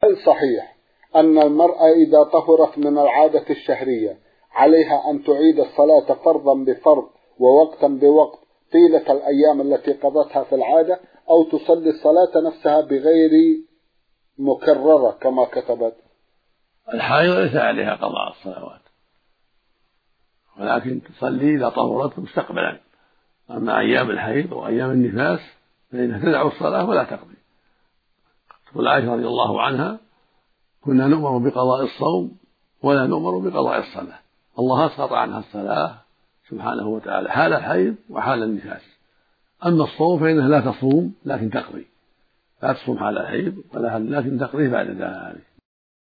هل صحيح أن المرأة إذا طهرت من العادة الشهرية عليها أن تعيد الصلاة فرضا بفرض ووقتا بوقت طيلة الأيام التي قضتها في العادة، أو تصلي الصلاة نفسها بغير مكررة كما كتبت؟ الحائض ليس عليها قضاء الصلوات، ولكن تصلي إذا طهرت مستقبلا. أما أيام الحيض وأيام النفاس فإنها تدع الصلاة ولا تقضي. تقول عائشة رضي الله عنها: كنا نؤمر بقضاء الصوم ولا نؤمر بقضاء الصلاة. الله أسقط عنها الصلاة سبحانه وتعالى حال الحيض وحال النفاس. أما الصوم فإنها لا تصوم لكن تقضي، لا تصوم حال الحيض لكن تقضي بعد ذلك.